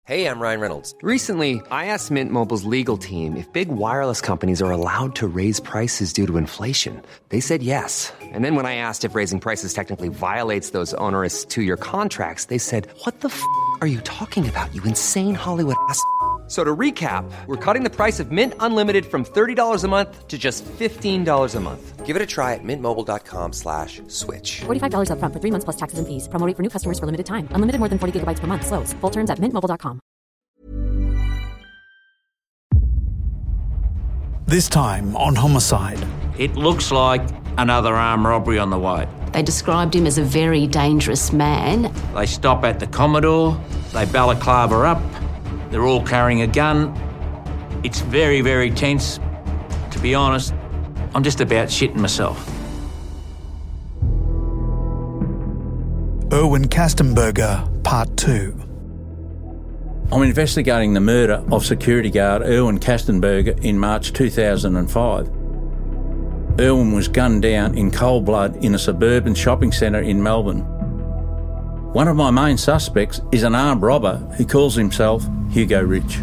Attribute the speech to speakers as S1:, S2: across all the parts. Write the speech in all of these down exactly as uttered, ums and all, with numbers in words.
S1: Hey, I'm Ryan Reynolds.
S2: Recently, I asked Mint Mobile's legal team if big wireless companies are allowed to raise prices due to inflation. They said yes. And then when I asked if raising prices technically violates those onerous two-year contracts, they said, what the f*** are you talking about, you insane Hollywood ass f- So to recap, we're cutting the price of Mint Unlimited from thirty dollars a month to just fifteen dollars a month.
S1: Give it a try at mintmobile.com slash switch.
S3: forty-five dollars up front for three months plus taxes and fees. Promo rate for new customers for limited time. Unlimited more than forty gigabytes per month. Slows full terms at mint mobile dot com.
S4: This time on Homicide.
S5: It looks like another armed robbery on the way.
S6: They described him as a very dangerous man.
S5: They stop at the Commodore, they balaclava up, they're all carrying a gun. It's very, very tense. To be honest, I'm just about shitting myself.
S4: Erwin Kastenberger, Part two.
S5: I'm investigating the murder of security guard Erwin Kastenberger in March two thousand five. Erwin was gunned down in cold blood in a suburban shopping centre in Melbourne. One of my main suspects is an armed robber who calls himself Hugo Rich.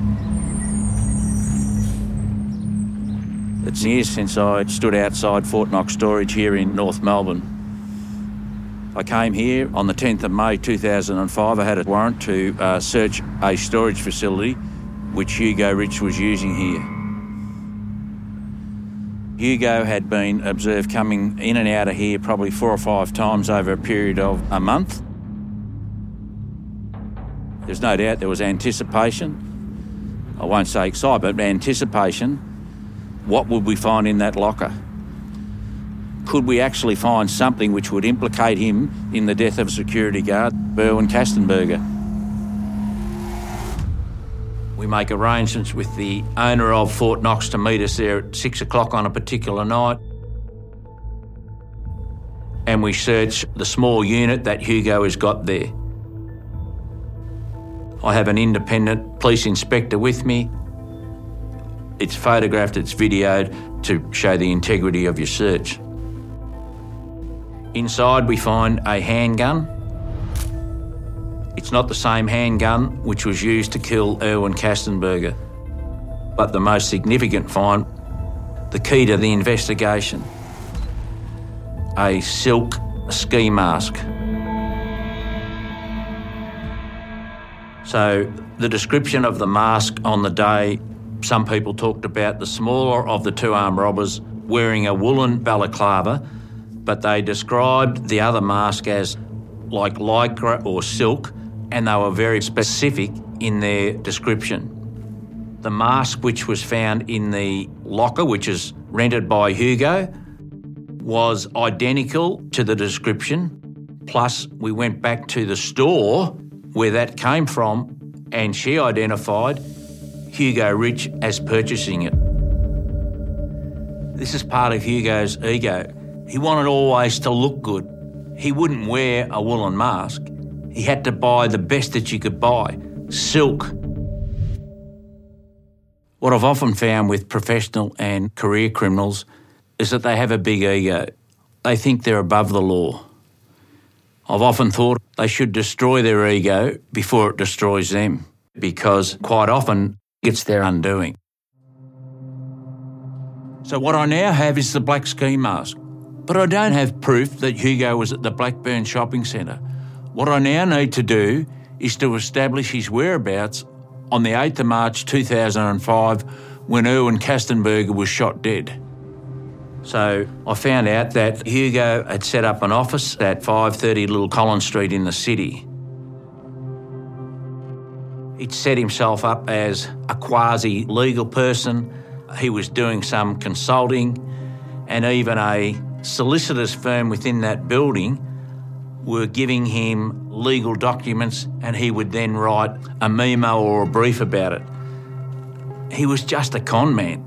S5: It's years since I stood outside Fort Knox Storage here in North Melbourne. I came here on the tenth of May two thousand five. I had a warrant to uh, search a storage facility which Hugo Rich was using here. Hugo had been observed coming in and out of here probably four or five times over a period of a month. There's no doubt there was anticipation. I won't say excitement, but anticipation. What would we find in that locker? Could we actually find something which would implicate him in the death of security guard Erwin Kastenberger? We make arrangements with the owner of Fort Knox to meet us there at six o'clock on a particular night. And we search the small unit that Hugo has got there. I have an independent police inspector with me. It's photographed, it's videoed to show the integrity of your search. Inside we find a handgun. It's not the same handgun which was used to kill Erwin Kastenberger, but the most significant find, the key to the investigation, a silk ski mask. So the description of the mask on the day, some people talked about the smaller of the two armed robbers wearing a woolen balaclava, but they described the other mask as like lycra or silk, and they were very specific in their description. The mask which was found in the locker, which is rented by Hugo, was identical to the description. Plus, we went back to the store where that came from, and she identified Hugo Rich as purchasing it. This is part of Hugo's ego. He wanted always to look good. He wouldn't wear a woolen mask. He had to buy the best that you could buy, silk. What I've often found with professional and career criminals is that they have a big ego. They think they're above the law. I've often thought they should destroy their ego before it destroys them, because quite often it's their undoing. So what I now have is the black ski mask, but I don't have proof that Hugo was at the Blackburn Shopping Centre. What I now need to do is to establish his whereabouts on the eighth of March two thousand five when Erwin Kastenberger was shot dead. So I found out that Hugo had set up an office at five thirty Little Collins Street in the city. He'd set himself up as a quasi-legal person. He was doing some consulting, and even a solicitor's firm within that building were giving him legal documents, and he would then write a memo or a brief about it. He was just a con man.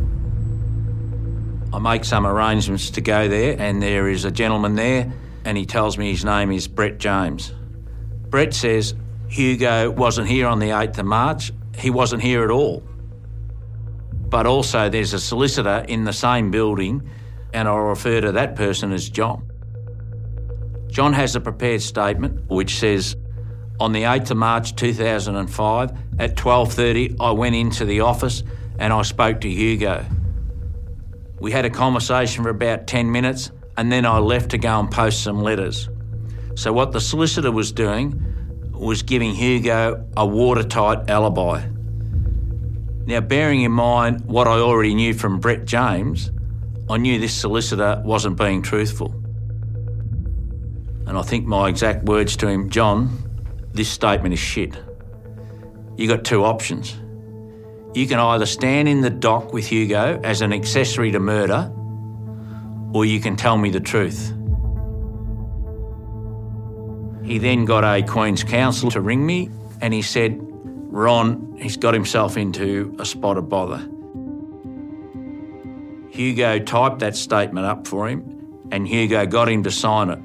S5: I make some arrangements to go there, and there is a gentleman there, and he tells me his name is Brett James. Brett says Hugo wasn't here on the eighth of March. He wasn't here at all. But also there's a solicitor in the same building, and I'll refer to that person as John. John has a prepared statement which says, On the eighth of March two thousand five, at twelve thirty, I went into the office and I spoke to Hugo. We had a conversation for about ten minutes and then I left to go and post some letters. So what the solicitor was doing was giving Hugo a watertight alibi. Now, bearing in mind what I already knew from Brett James, I knew this solicitor wasn't being truthful. And I think my exact words to him, John, this statement is shit. You got two options. You can either stand in the dock with Hugo as an accessory to murder, or you can tell me the truth. He then got a Queen's Counsel to ring me and he said, Ron, he's got himself into a spot of bother. Hugo typed that statement up for him and Hugo got him to sign it.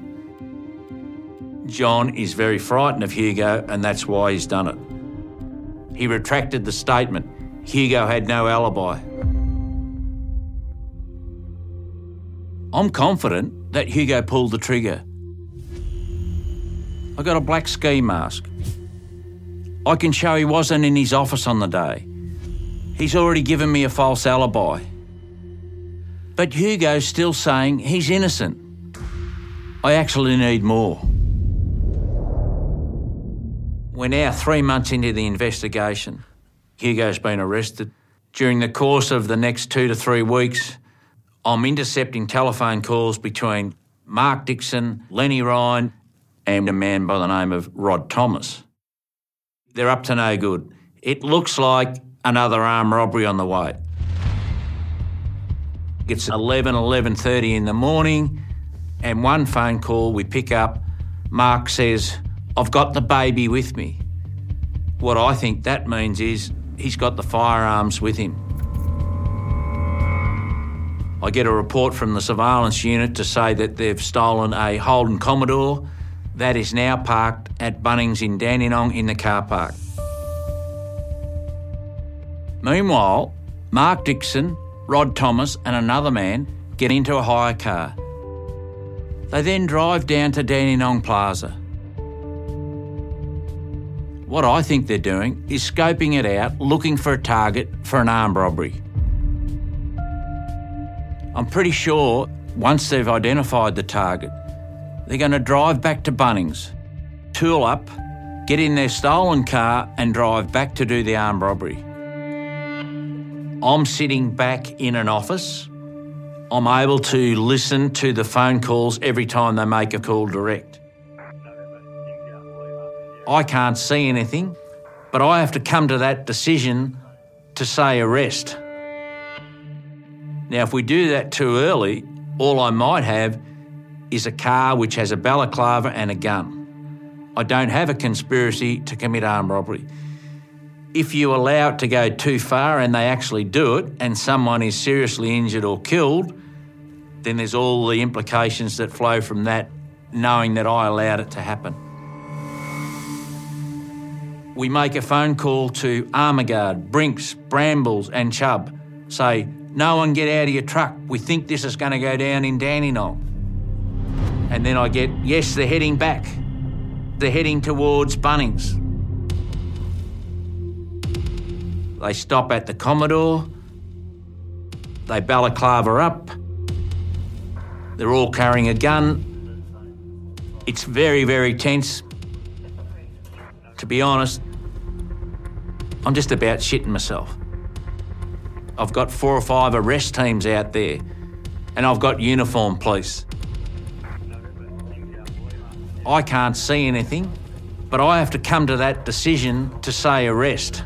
S5: John is very frightened of Hugo and that's why he's done it. He retracted the statement. Hugo had no alibi. I'm confident that Hugo pulled the trigger. I got a black ski mask. I can show he wasn't in his office on the day. He's already given me a false alibi. But Hugo's still saying he's innocent. I actually need more. We're now three months into the investigation. Hugo's been arrested. During the course of the next two to three weeks, I'm intercepting telephone calls between Mark Dixon, Lenny Ryan, and a man by the name of Rod Thomas. They're up to no good. It looks like another armed robbery on the way. It's eleven, eleven thirty in the morning, and one phone call we pick up, Mark says, I've got the baby with me. What I think that means is he's got the firearms with him. I get a report from the surveillance unit to say that they've stolen a Holden Commodore that is now parked at Bunnings in Dandenong in the car park. Meanwhile, Mark Dixon, Rod Thomas and another man get into a hire car. They then drive down to Dandenong Plaza. What I think they're doing is scoping it out, looking for a target for an armed robbery. I'm pretty sure once they've identified the target, they're going to drive back to Bunnings, tool up, get in their stolen car and drive back to do the armed robbery. I'm sitting back in an office. I'm able to listen to the phone calls every time they make a call direct. I can't see anything, but I have to come to that decision to say arrest. Now, if we do that too early, all I might have is a car which has a balaclava and a gun. I don't have a conspiracy to commit armed robbery. If you allow it to go too far and they actually do it and someone is seriously injured or killed, then there's all the implications that flow from that, knowing that I allowed it to happen. We make a phone call to Armagard, Brinks, Brambles and Chubb. Say, no one get out of your truck. We think this is going to go down in Dandenong. And then I get, yes, they're heading back. They're heading towards Bunnings. They stop at the Commodore. They balaclava up. They're all carrying a gun. It's very, very tense. To be honest, I'm just about shitting myself. I've got four or five arrest teams out there and I've got uniformed police. I can't see anything, but I have to come to that decision to say arrest.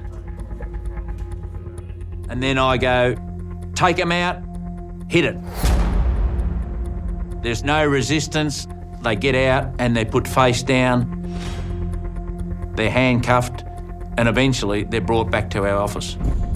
S5: And then I go, take them out, hit it. There's no resistance. They get out and they're put face down. They're handcuffed and eventually they're brought back to our office.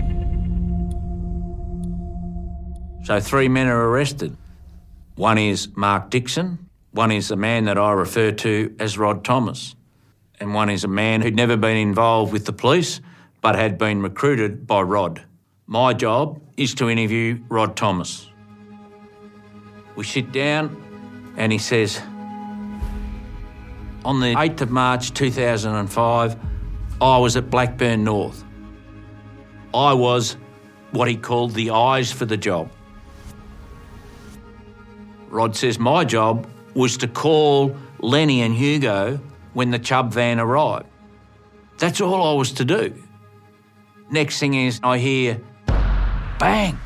S5: So three men are arrested. One is Mark Dixon, one is a man that I refer to as Rod Thomas, and one is a man who'd never been involved with the police but had been recruited by Rod. My job is to interview Rod Thomas. We sit down and he says, On the eighth of March two thousand five, I was at Blackburn North. I was what he called the eyes for the job. Rod says my job was to call Lenny and Hugo when the Chubb van arrived. That's all I was to do. Next thing is I hear, bang.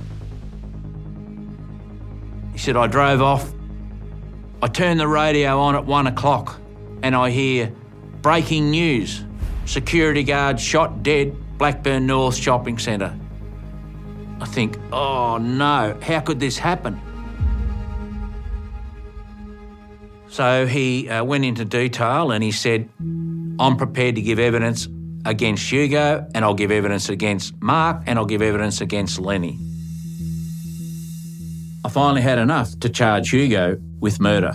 S5: He said, I drove off. I turned the radio on at one o'clock and I hear, breaking news, security guard shot dead, Blackburn North Shopping Centre. I think, oh no, how could this happen? So he uh, went into detail and he said, I'm prepared to give evidence against Hugo and I'll give evidence against Mark and I'll give evidence against Lenny. I finally had enough to charge Hugo with murder.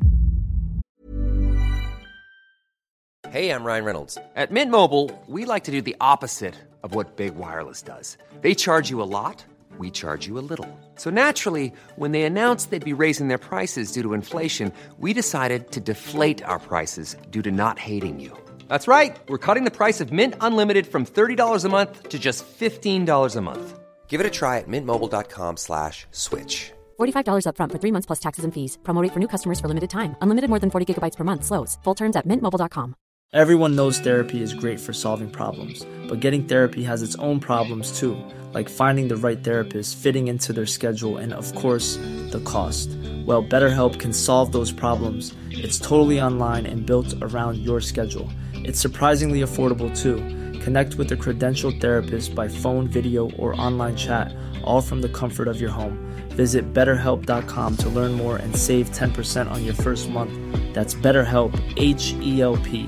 S1: Hey, I'm Ryan Reynolds.
S2: At Mint Mobile, we like to do the opposite of what Big Wireless does. They charge you a lot, we charge you a little. So naturally, when they announced they'd be raising their prices due to inflation, we decided to deflate our prices due to not hating you. That's right. We're cutting the price of Mint Unlimited from thirty dollars a month to just fifteen dollars a month.
S1: Give it a try at mintmobile.com slash switch.
S3: forty-five dollars up front for three months plus taxes and fees. Promo rate for new customers for limited time. Unlimited more than forty gigabytes per month slows. Full terms at mint mobile dot com.
S7: Everyone knows therapy is great for solving problems, but getting therapy has its own problems too, like finding the right therapist, fitting into their schedule, and of course, the cost. Well, BetterHelp can solve those problems. It's totally online and built around your schedule. It's surprisingly affordable too. Connect with a credentialed therapist by phone, video, or online chat, all from the comfort of your home. Visit better help dot com to learn more and save ten percent on your first month. That's BetterHelp, H E L P.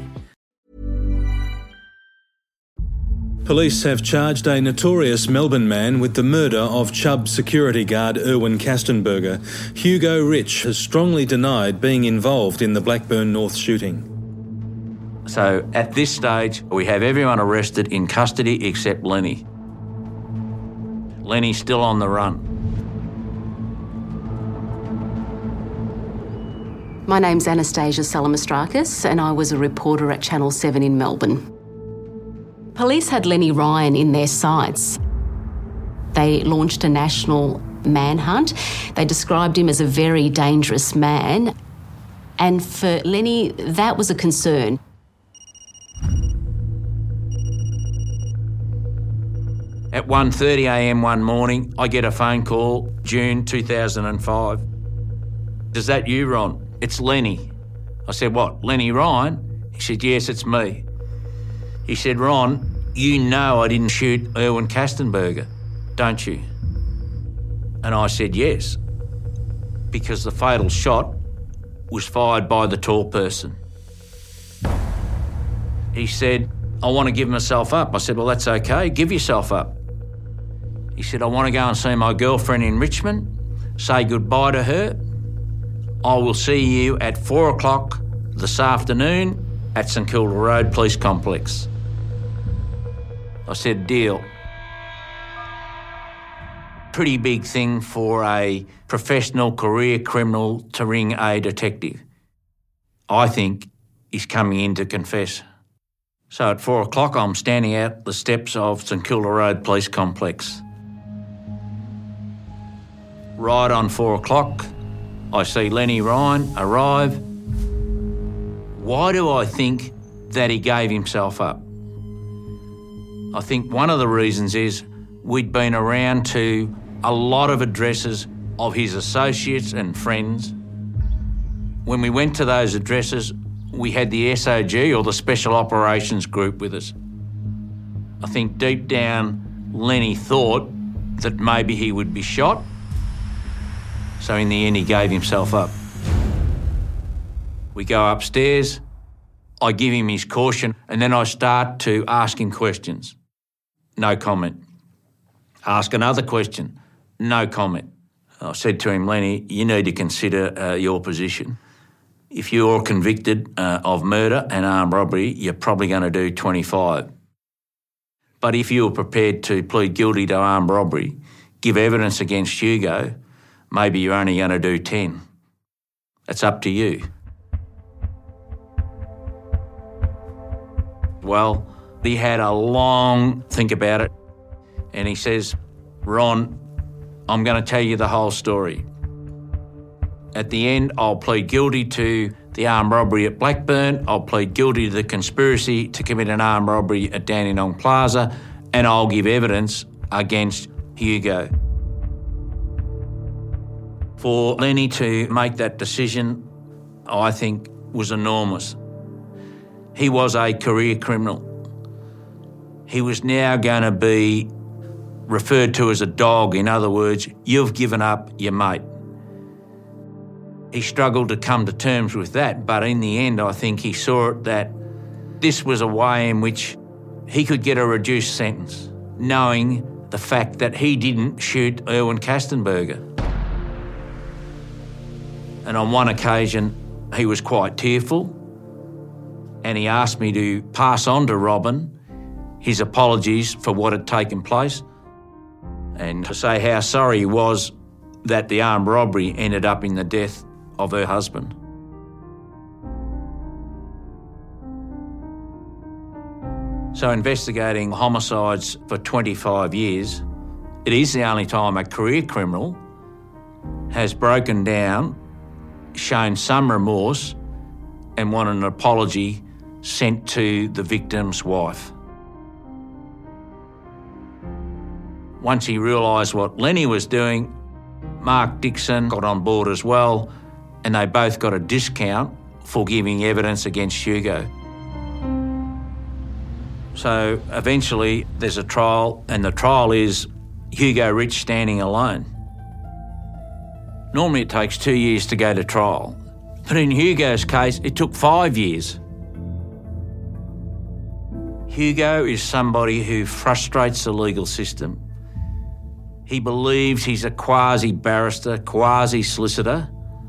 S8: Police have charged a notorious Melbourne man with the murder of Chubb security guard Erwin Kastenberger. Hugo Rich has strongly denied being involved in the Blackburn North shooting.
S5: So at this stage, we have everyone arrested in custody except Lenny. Lenny's still on the run.
S6: My name's Anastasia Salamastrakis and I was a reporter at Channel seven in Melbourne. Police had Lenny Ryan in their sights. They launched a national manhunt. They described him as a very dangerous man. And for Lenny, that was a concern.
S5: At one thirty a m one morning, I get a phone call, June two thousand five. Is that you, Ron? It's Lenny. I said, what, Lenny Ryan? He said, yes, it's me. He said, Ron, you know I didn't shoot Erwin Kastenberger, don't you? And I said, yes, because the fatal shot was fired by the tall person. He said, I want to give myself up. I said, well, that's okay, give yourself up. He said, I want to go and see my girlfriend in Richmond, say goodbye to her. I will see you at four o'clock this afternoon at St Kilda Road Police Complex. I said, deal. Pretty big thing for a professional career criminal to ring a detective. I think he's coming in to confess. So at four o'clock, I'm standing out the steps of St Kilda Road Police Complex. Right on four o'clock, I see Lenny Ryan arrive. Why do I think that he gave himself up? I think one of the reasons is we'd been around to a lot of addresses of his associates and friends. When we went to those addresses, we had the S O G or the Special Operations Group with us. I think deep down, Lenny thought that maybe he would be shot. So in the end, he gave himself up. We go upstairs, I give him his caution, and then I start to ask him questions. No comment. Ask another question. No comment. I said to him, Lenny, you need to consider uh, your position. If you're convicted uh, of murder and armed robbery, you're probably going to do twenty-five. But if you're prepared to plead guilty to armed robbery, give evidence against Hugo, maybe you're only going to do ten. It's up to you. well. He had a long think about it and he says, Ron, I'm going to tell you the whole story. At the end, I'll plead guilty to the armed robbery at Blackburn, I'll plead guilty to the conspiracy to commit an armed robbery at Dandenong Plaza, and I'll give evidence against Hugo. For Lenny to make that decision, I think, was enormous. He was a career criminal. He was now going to be referred to as a dog. In other words, you've given up your mate. He struggled to come to terms with that, but in the end, I think he saw it that this was a way in which he could get a reduced sentence, knowing the fact that he didn't shoot Erwin Kastenberger. And on one occasion, he was quite tearful, and he asked me to pass on to Robin his apologies for what had taken place and to say how sorry he was that the armed robbery ended up in the death of her husband. So investigating homicides for twenty-five years, it is the only time a career criminal has broken down, shown some remorse and wanted an apology sent to the victim's wife. Once he realised what Lenny was doing, Mark Dixon got on board as well, and they both got a discount for giving evidence against Hugo. So eventually there's a trial, and the trial is Hugo Rich standing alone. Normally it takes two years to go to trial, but in Hugo's case it took five years. Hugo is somebody who frustrates the legal system. He believes he's a quasi-barrister, quasi-solicitor,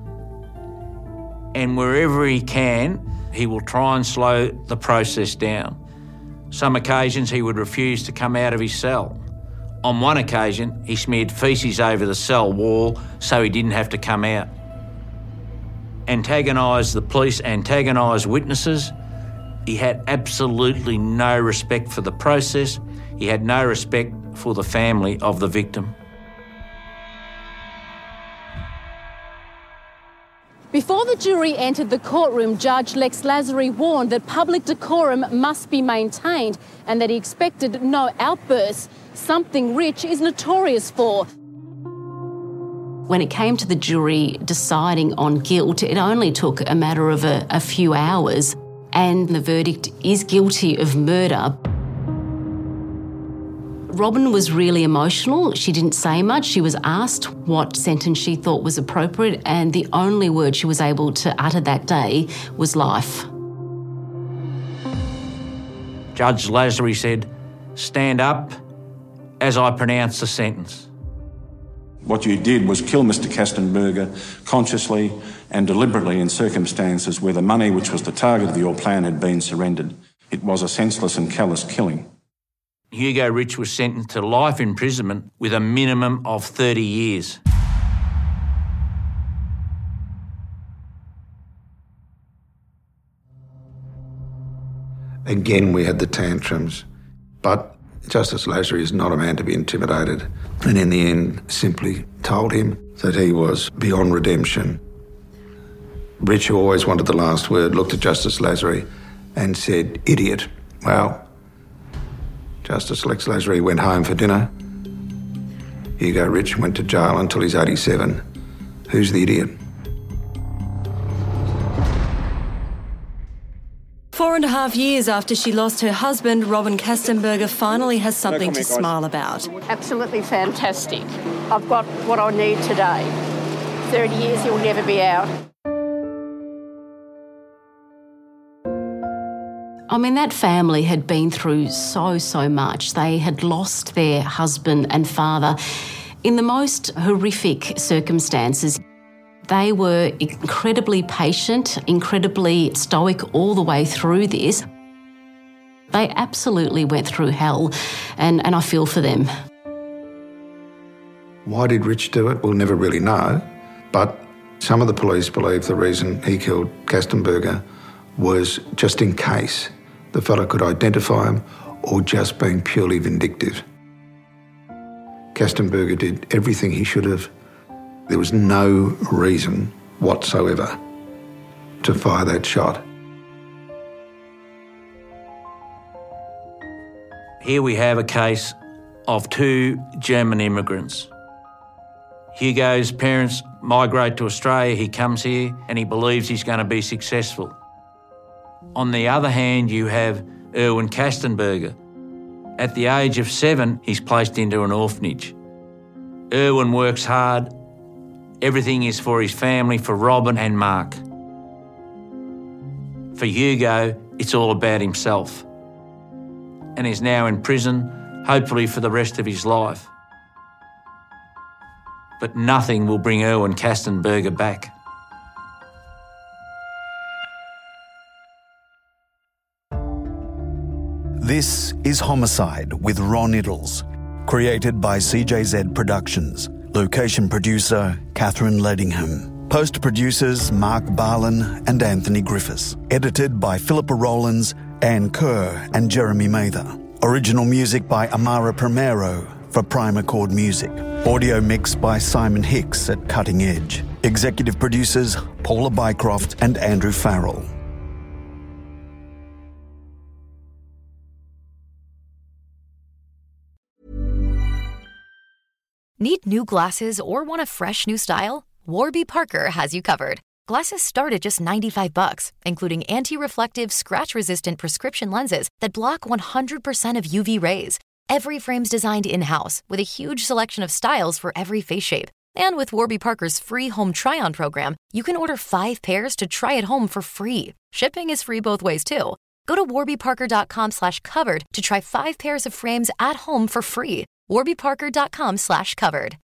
S5: and wherever he can, he will try and slow the process down. Some occasions he would refuse to come out of his cell. On one occasion, he smeared faeces over the cell wall so he didn't have to come out. Antagonised the police, antagonised witnesses. He had absolutely no respect for the process. He had no respect for the family of the victim.
S9: Before the jury entered the courtroom, Judge Lex Lasry warned that public decorum must be maintained and that he expected no outbursts, something Rich is notorious for.
S6: When it came to the jury deciding on guilt, it only took a matter of a, a few hours, and the verdict is guilty of murder. Robin was really emotional. She didn't say much. She was asked what sentence she thought was appropriate, and the only word she was able to utter that day was life.
S5: Judge Lasry said, "Stand up as I pronounce the sentence."
S10: What you did was kill Mister Kastenberger consciously and deliberately in circumstances where the money which was the target of your plan had been surrendered. It was a senseless and callous killing.
S5: Hugo Rich was sentenced to life imprisonment with a minimum of thirty years.
S11: Again, we had the tantrums, but Justice Lasry is not a man to be intimidated, and in the end simply told him that he was beyond redemption. Rich, who always wanted the last word, looked at Justice Lasry and said, "Idiot." Well, Justice Lex Lasry went home for dinner. Hugo Rich went to jail until he's eighty-seven. Who's the idiot?
S12: Four and a half years after she lost her husband, Robin Kastenberger finally has something to smile about.
S13: Absolutely fantastic. I've got what I need today. thirty years, he'll never be out.
S6: I mean, that family had been through so, so much. They had lost their husband and father in the most horrific circumstances. They were incredibly patient, incredibly stoic all the way through this. They absolutely went through hell, and, and I feel for them.
S11: Why did Rich do it? We'll never really know. But some of the police believe the reason he killed Kastenberger was just in case the fella could identify him or just being purely vindictive. Kastenberger did everything he should have. There was no reason whatsoever to fire that shot.
S5: Here we have a case of two German immigrants. Hugo's parents migrate to Australia, he comes here and he believes he's going to be successful. On the other hand, you have Erwin Kastenberger. At the age of seven, he's placed into an orphanage. Erwin works hard. Everything is for his family, for Robin and Mark. For Hugo, it's all about himself. And he's now in prison, hopefully for the rest of his life. But nothing will bring Erwin Kastenberger back.
S4: This is Homicide with Ron Iddles, created by C J Z Productions. Location producer, Catherine Ledingham. Post-producers, Mark Barlin and Anthony Griffiths. Edited by Philippa Rowlands, Anne Kerr and Jeremy Mather. Original music by Amara Primero for Prime Accord Music. Audio mixed by Simon Hicks at Cutting Edge. Executive producers, Paula Bycroft and Andrew Farrell.
S14: Need new glasses or want a fresh new style? Warby Parker has you covered. Glasses start at just ninety-five bucks, including anti-reflective, scratch-resistant prescription lenses that block one hundred percent of U V rays. Every frame's designed in-house with a huge selection of styles for every face shape. And with Warby Parker's free home try-on program, you can order five pairs to try at home for free. Shipping is free both ways, too. Go to warbyparker.com slash covered to try five pairs of frames at home for free. warbyparker.com slash covered.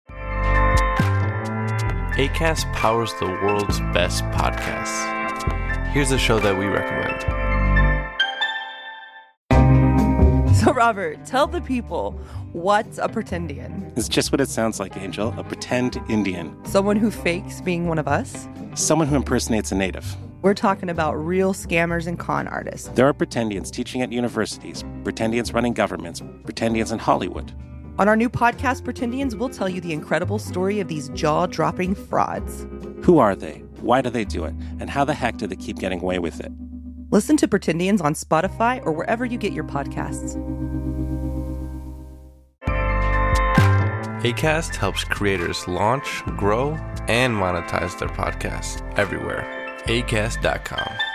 S15: Acast powers the world's best podcasts. Here's a show that we recommend.
S16: So, Robert, tell the people, what's a pretendian?
S17: It's just what it sounds like, Angel. A pretend Indian.
S16: Someone who fakes being one of us?
S17: Someone who impersonates a native.
S16: We're talking about real scammers and con artists.
S17: There are pretendians teaching at universities, pretendians running governments, pretendians in Hollywood.
S16: On our new podcast, Pretendians, we'll tell you the incredible story of these jaw-dropping frauds.
S17: Who are they? Why do they do it? And how the heck do they keep getting away with it?
S16: Listen to Pretendians on Spotify or wherever you get your podcasts.
S15: Acast helps creators launch, grow, and monetize their podcasts everywhere. acast dot com.